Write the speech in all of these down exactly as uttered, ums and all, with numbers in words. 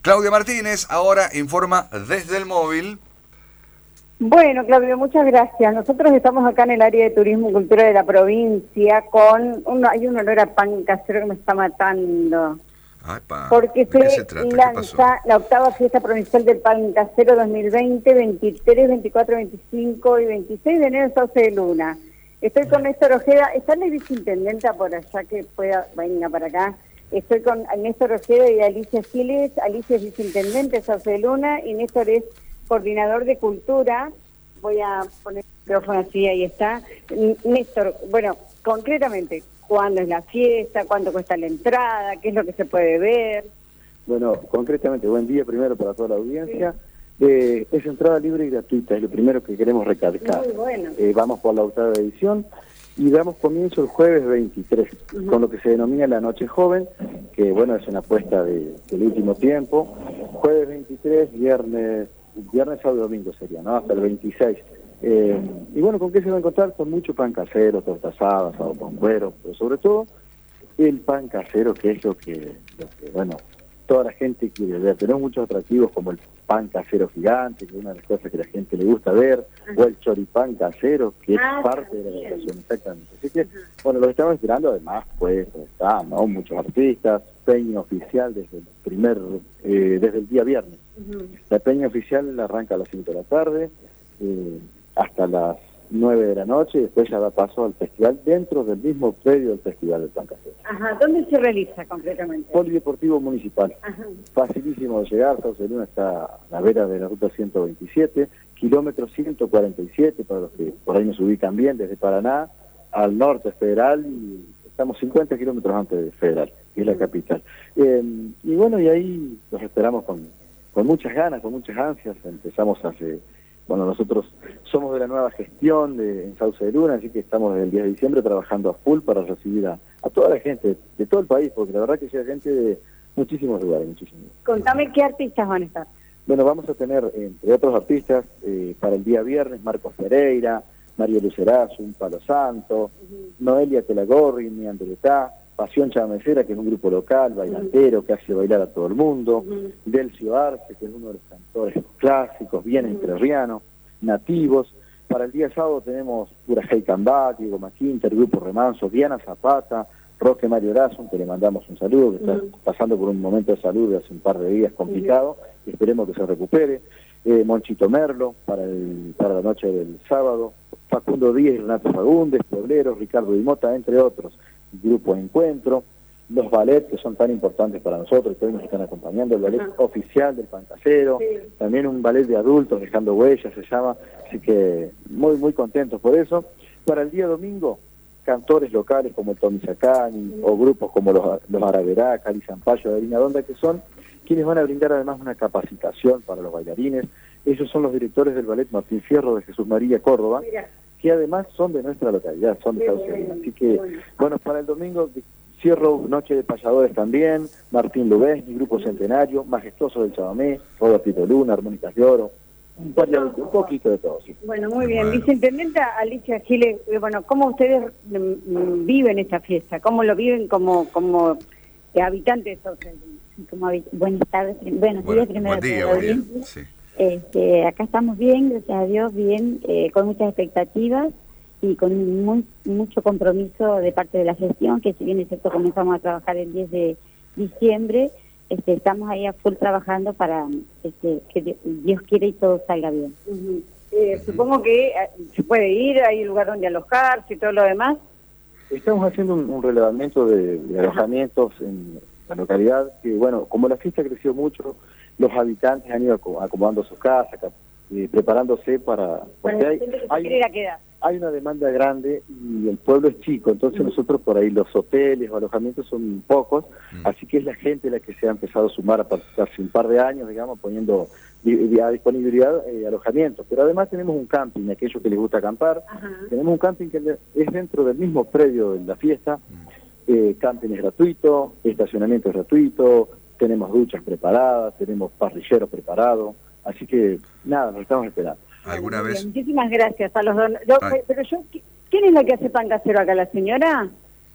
Claudia Martínez ahora informa desde el móvil. Bueno, Claudio, muchas gracias. Nosotros estamos acá en el área de turismo y cultura de la provincia con... Un, hay un olor a pan casero que me está matando. Ay, pa. Porque ¿De qué se, se trata? ¿Qué lanza pasó? la octava fiesta provincial del pan casero dos mil veinte, veintitrés, veinticuatro, veinticinco y veintiséis de enero en Sauce de Luna. Estoy con Néstor Ojeda. ¿Está la viceintendenta por allá que pueda venga para acá? Estoy con Néstor Ojeda y Alicia Giles. Alicia es viceintendente de Sauce de Luna y Néstor es coordinador de cultura. Voy a poner el micrófono así, ahí está. Néstor, bueno, concretamente, ¿cuándo es la fiesta? ¿Cuánto cuesta la entrada? ¿Qué es lo que se puede ver? Bueno, concretamente, buen día primero para toda la audiencia. Sí. Eh, es entrada libre y gratuita, es lo primero que queremos recalcar. Muy bueno. Eh, vamos por la octava edición y damos comienzo el jueves veintitrés, uh-huh. con lo que se denomina la Noche Joven, que bueno, es una apuesta de, del último tiempo. Jueves veintitrés, viernes... Viernes, sábado y domingo sería, ¿no? Hasta el veintiséis. Eh, y bueno, ¿con qué se va a encontrar? Con mucho pan casero, torta asada, asado con cuero, pero sobre todo el pan casero, que es lo que, lo que, bueno, toda la gente quiere ver. Tenemos muchos atractivos como el pan casero gigante, que es una de las cosas que a la gente le gusta ver, uh-huh. o el choripán casero, que es ah, parte también. de la decoración, exactamente. Así que, uh-huh. bueno, lo estamos esperando, además, pues, está, ¿no? Muchos artistas, peña oficial desde el primer, eh, desde el día viernes. Uh-huh. La peña oficial arranca a las cinco de la tarde, eh, hasta las nueve de la noche, y después ya da paso al festival dentro del mismo predio del Festival del Pan Casero. Ajá, ¿dónde se realiza concretamente? Polideportivo Municipal. Ajá. Facilísimo de llegar, Sauce de Luna está a la vera de la ruta ciento veintisiete, kilómetro ciento cuarenta y siete, para los que por ahí nos ubican bien, desde Paraná al norte Federal, y estamos cincuenta kilómetros antes de Federal, que es la capital. Eh, y bueno, y ahí los esperamos con, con muchas ganas, con muchas ansias. Empezamos hace... Bueno, nosotros somos de la nueva gestión de en Sauce de Luna, así que estamos desde el diez de diciembre trabajando a full para recibir a, a toda la gente de, de todo el país, porque la verdad que sea gente de muchísimos lugares, muchísimos. Contame qué artistas van a estar. Bueno, vamos a tener, entre otros artistas, eh, para el día viernes, Marcos Pereira, Mario Lucerazo, Un Palo Santo, uh-huh. Noelia Telagorri, Mi Andretá, Pasión Chamecera, que es un grupo local, bailantero, uh-huh. que hace bailar a todo el mundo, uh-huh. Delcio Arce, que es uno de los cantores clásicos, bien uh-huh. entrerriano, nativos. Para el día sábado tenemos Pura Hey Cambá, Diego Maquinter, Grupo Remanso, Diana Zapata, Roque Mario Horacio, que le mandamos un saludo, que uh-huh. está pasando por un momento de salud de hace un par de días complicado, uh-huh. y esperemos que se recupere. Eh, Monchito Merlo, para, el, para la noche del sábado, Facundo Díaz, Renato Fagundes, Puebleros, Ricardo Di Mota, entre otros. Grupo Encuentro, los ballets que son tan importantes para nosotros, que hoy nos están acompañando, el ballet uh-huh. oficial del Pan Casero, sí. también un ballet de adultos, Dejando Huellas se llama, así que muy muy contentos por eso. Para el día domingo, cantores locales como el Tommy Sacani, uh-huh. o grupos como los, los Araverá, Cali Zampayo, de Harina Donda, que son quienes van a brindar además una capacitación para los bailarines. Ellos son los directores del ballet Martín Fierro de Jesús María Córdoba, Mira. que además son de nuestra localidad, son de Sauce de Luna. Así que, bueno. bueno, para el domingo cierro Noche de Payadores también, Martín Lubés, mi Grupo Centenario, Majestuoso del Chamamé, Robertito Luna, Armónicas de Oro, un, un poquito de todo. Sí. Bueno, muy bien. Bueno. Viceintendenta Alicia Giles, bueno, ¿cómo ustedes mm, viven esta fiesta? ¿Cómo lo viven como, como eh, habitantes de Sauce de Luna? Como buenas tardes, buenos días, primero. Buen día, buen día. Sí. Este, acá estamos bien, gracias a Dios, bien, eh, con muchas expectativas y con muy, mucho compromiso de parte de la gestión, que si bien es cierto comenzamos a trabajar el diez de diciembre, este, estamos ahí a full trabajando para este, que Dios quiera y todo salga bien. Uh-huh. eh, uh-huh. Supongo que eh, se puede ir, hay un lugar donde alojarse y todo lo demás. Estamos haciendo un, un relevamiento de, de alojamientos en la localidad, que bueno, como la fiesta creció mucho, los habitantes han ido acomodando sus casas, eh, preparándose para... Porque hay, hay, hay una demanda grande y el pueblo es chico, entonces mm. nosotros por ahí los hoteles o alojamientos son pocos, mm. así que es la gente la que se ha empezado a sumar a hace un par de años, digamos, poniendo a disponibilidad eh, alojamientos. Pero además tenemos un camping, aquellos que les gusta acampar, Ajá. tenemos un camping que es dentro del mismo predio de la fiesta, mm. eh, camping es gratuito, estacionamiento es gratuito, tenemos duchas preparadas, tenemos parrilleros preparados, así que nada, nos estamos esperando. ¿Alguna vez? Bien, muchísimas gracias a los dos. Yo, pero yo, ¿quién es la que hace pan casero acá? ¿La señora?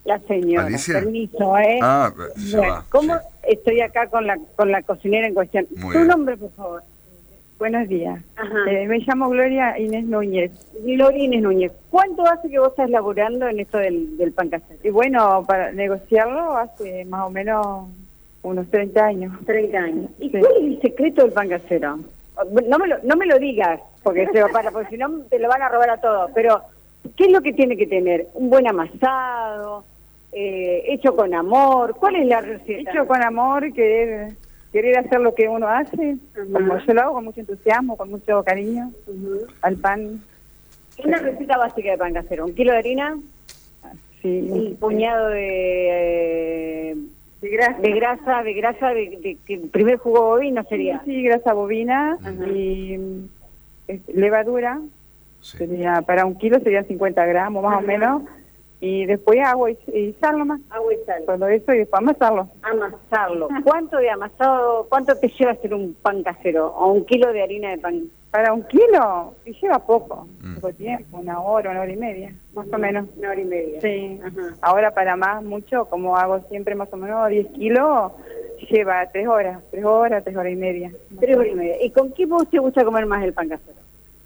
La señora, ¿Alicia? permiso, ¿eh? Ah, se Bueno, va. ¿cómo sí. estoy acá con la con la cocinera en cuestión? Muy Tu bien. nombre, por favor. Buenos días. Ajá. Eh, me llamo Gloria Inés Núñez. Gloria Inés Núñez. ¿Cuánto hace que vos estás laburando en esto del, del pan casero? Y bueno, para negociarlo hace más o menos unos treinta años. treinta años. ¿Y Sí. cuál es el secreto del pan casero? No me lo, no me lo digas, porque se va para, porque si no te lo van a robar a todos. Pero, ¿qué es lo que tiene que tener? Un buen amasado, eh, hecho con amor. ¿Cuál es la receta? Hecho con amor y querer, querer hacer lo que uno hace, Ajá. como yo lo hago, con mucho entusiasmo, con mucho cariño, Ujú. al pan. Una receta básica de pan casero. Un kilo de harina, Sí. un puñado de, de grasa. de grasa, de grasa, de, de, que el primer jugo bovino sería. Sí, grasa bovina Ajá. y mm, eh, levadura. Sí. Sería para un kilo sería cincuenta gramos más Ajá. o menos. Y después agua y, y sal nomás. Agua y sal. Todo eso y después amasarlo. Amasarlo. ¿Cuánto de amasado, cuánto te lleva hacer un pan casero? O un kilo de harina de pan. Para un kilo, y lleva poco, Mm. poco tiempo, una hora, una hora y media, más o menos. Una hora y media. Sí. Ajá. Ahora para más, mucho, como hago siempre más o menos diez kilos, lleva tres horas, tres horas, tres horas y media. Tres horas y media. ¿Y con qué vos te gusta comer más el pan casero?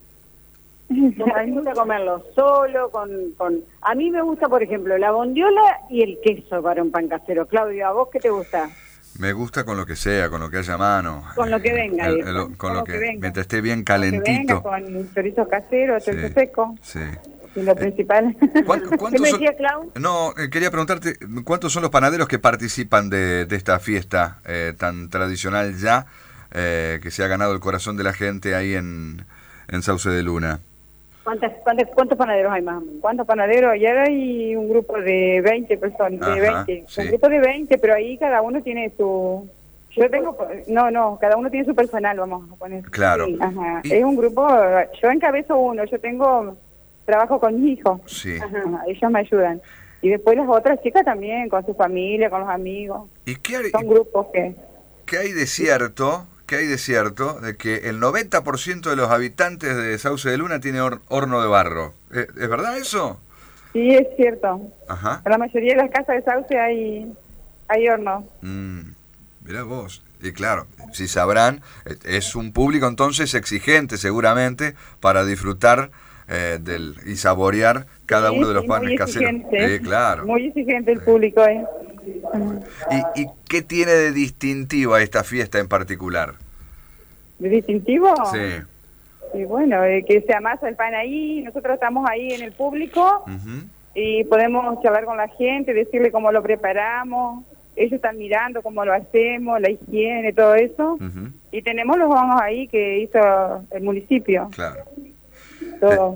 A mí me gusta comerlo solo, con, con... A mí me gusta, por ejemplo, la bondiola y el queso para un pan casero. Claudio, ¿a vos qué te gusta? Me gusta con lo que sea, con lo que haya a mano. Con lo que venga, El- dijo. el- con lo que, venga. mientras esté bien Que venga calentito. con chorizo casero, chorizo Sí, seco, sí. y lo principal. ¿Cuánto- ¿Qué cuántos me son- decía, Clau? No, eh, quería preguntarte, ¿cuántos son los panaderos que participan de, de esta fiesta eh, tan tradicional ya, eh, que se ha ganado el corazón de la gente ahí en, en Sauce de Luna? ¿Cuántas, cuántas, ¿Cuántos panaderos hay más o menos? ¿Cuántos panaderos? Ya hay un grupo de veinte personas, de Ajá, veinte. sí. Un grupo de veinte, pero ahí cada uno tiene su... Yo tengo... No, no, cada uno tiene su personal, vamos a poner. Claro. Sí. Ajá. Y- Es un grupo... Yo encabezo uno, yo tengo... Trabajo con mis hijos. Sí. Ajá. Ajá, ellos me ayudan. Y después las otras chicas también, con su familia, con los amigos. ¿Y qué hay, Son grupos que... qué hay de cierto, qué hay de cierto de que el noventa por ciento de los habitantes de Sauce de Luna tiene hor- horno de barro? ¿Es, es verdad eso? Sí, es cierto. Ajá. En la mayoría de las casas de Sauce hay, hay horno. Mm, mirá vos. Y claro, si sabrán, eh, es un público entonces exigente seguramente para disfrutar eh, del y saborear cada Sí, uno de los sí, panes muy caseros. exigente. Sí, claro. Muy exigente el público, ¿eh? ¿Y, ¿Y qué tiene de distintiva esta fiesta en particular? ¿De distintivo? Sí. Y bueno, eh, que se amasa el pan ahí, nosotros estamos ahí en el público Ujú. y podemos charlar con la gente, decirle cómo lo preparamos, ellos están mirando cómo lo hacemos, la higiene, todo eso. Ujú. Y tenemos los hornos ahí que hizo el municipio, Claro. todo.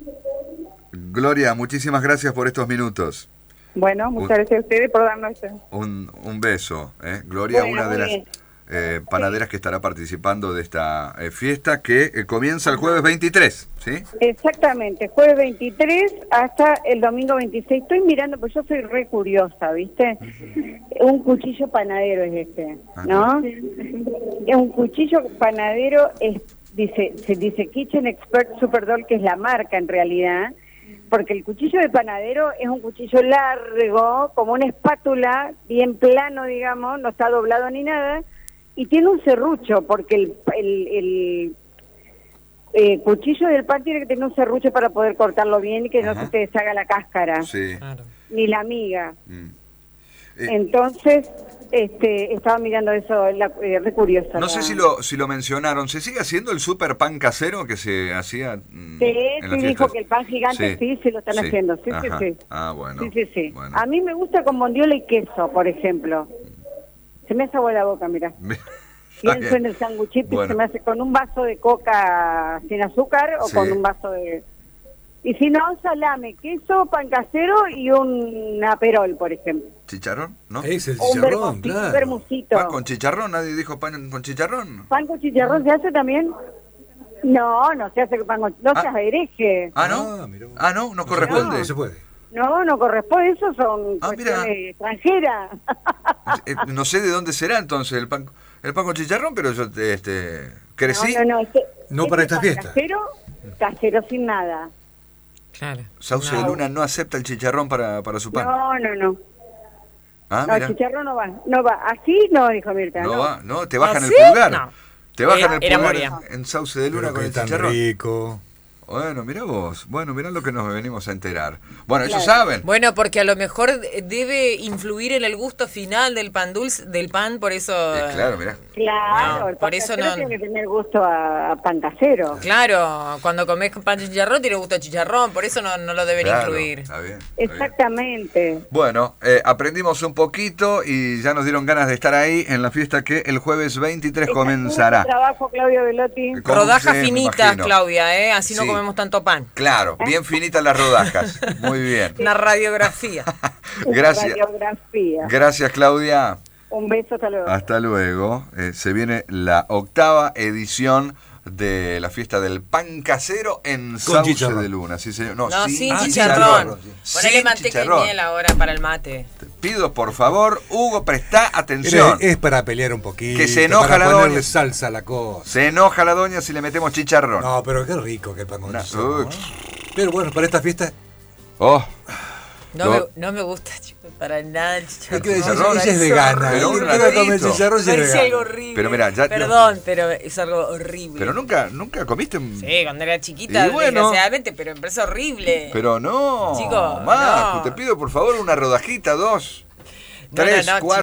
Gloria, muchísimas gracias por estos minutos. Bueno, muchas gracias a ustedes por darnos esto. Un, un beso. ¿eh? Gloria, Bueno, una de muy las bien. eh, panaderas que estará participando de esta eh, fiesta que eh, comienza el jueves veintitrés, ¿sí? Exactamente, jueves veintitrés hasta el domingo veintiséis. Estoy mirando, pues yo soy re curiosa, ¿viste? Un cuchillo panadero es este, ¿no? Es un cuchillo panadero, es, dice, se dice Kitchen Expert Superdoll, que es la marca en realidad, porque el cuchillo de panadero es un cuchillo largo, como una espátula, bien plano, digamos, no está doblado ni nada, y tiene un serrucho, porque el, el, el eh, cuchillo del pan tiene que tener un serrucho para poder cortarlo bien y que no Ajá. se te deshaga la cáscara, Sí. Claro. ni la miga. Mm. Eh, Entonces, este, estaba mirando eso, la, eh, re curiosa. no la- sé si lo si lo mencionaron. ¿Se sigue haciendo el super pan casero que se hacía mm, Sí, en sí las dijo fiestas? que el pan gigante sí, sí lo están sí. haciendo, sí, sí, Ajá. sí. Ah, bueno. Sí, sí, sí. Bueno. A mí me gusta con bondiola y queso, por ejemplo. Se me hace agua la boca, mira. Está Pienso bien. en el sanguchito y Bueno. se me hace con un vaso de coca sin azúcar o Sí. con un vaso de... Y si no, salame, queso, pan casero y un aperol, por ejemplo. ¿Chicharrón? ¿No? Es el O un chicharrón, vermucito, un claro. vermucito. ¿Pan con chicharrón? ¿Nadie dijo pan con chicharrón? ¿Pan con chicharrón se hace también? No, no se hace con pan con... No Ah. seas hereje. Ah, ¿no? Ah, mirá vos. Ah, no, no No se corresponde. puede, No se puede. No, no corresponde, eso son Ah, cuestiones mira. extranjeras. Eh, no sé de dónde será entonces el pan el pan con chicharrón, pero yo este crecí. No, no, no. Este, No para este esta pan fiesta. Casero, casero sin nada. Claro. Sauce No. de Luna no acepta el chicharrón para, para su pan. No, no, no. Ah, No, mira. chicharrón no va. No va. Así no, dijo Mirta. No No, va, no, te bajan ¿Ah, el sí? pulgar. No. Te bajan Era- el era pulgar Moria. en, en Sauce de Luna Pero con que el tan chicharrón. rico. Bueno, mirá vos. Bueno, mirá lo que nos venimos a enterar. Bueno, ellos Claro. saben. Bueno, porque a lo mejor debe influir en el gusto final del pan dulce, del pan, por eso... Eh, claro, mirá. Claro, No, el por pan eso casero no- tiene que tener gusto a, a pan casero. Claro, cuando comes pan de chicharrón tiene gusto a chicharrón, por eso no, no lo deben Claro, incluir. está bien, está bien. Exactamente. Bueno, eh, aprendimos un poquito y ya nos dieron ganas de estar ahí en la fiesta que el jueves veintitrés comenzará. Está trabajo, Claudio Velotti. ¿Cómo? Rodajas Sí, me finitas, imagino. Claudia, ¿eh? Así no Sí. comemos tanto pan. Claro, bien finitas las rodajas. Muy bien. Una radiografía. Gracias. Radiografía. Gracias, Claudia. Un beso, hasta luego. Hasta luego. Eh, se viene la octava edición de la fiesta del pan casero en Sauce chicharrón. de Luna. Sí, señor. No, No, sin, sin Ah, chicharrón. Sin Ponele manteca chicharrón. y miel ahora para el mate. Te pido, por favor, Hugo, presta Mire, atención. es para pelear un poquito. Que se enoja para la ponerle doña. salsa a la cosa. Se enoja la doña si le metemos chicharrón. No, pero qué rico que el pan con No, chicharrón, uy. ¿no? Pero bueno, para esta fiesta, Oh, No, No. me, no me gusta, chicos, para nada el chicharrón. hay que decir, chicharrón, ella es eso vegana. pero ¿eh? un ¿Qué va a comer ratito. chicharrón si es Parece algo vegana? horrible. Pero mira, ya- Perdón, pero es algo horrible. pero nunca, nunca comiste un... Sí, cuando era chiquita, Y bueno. desgraciadamente, pero me parece horrible. Pero no, Chico, Marco, no. te pido por favor una rodajita, dos, No, tres, no, no, cuatro.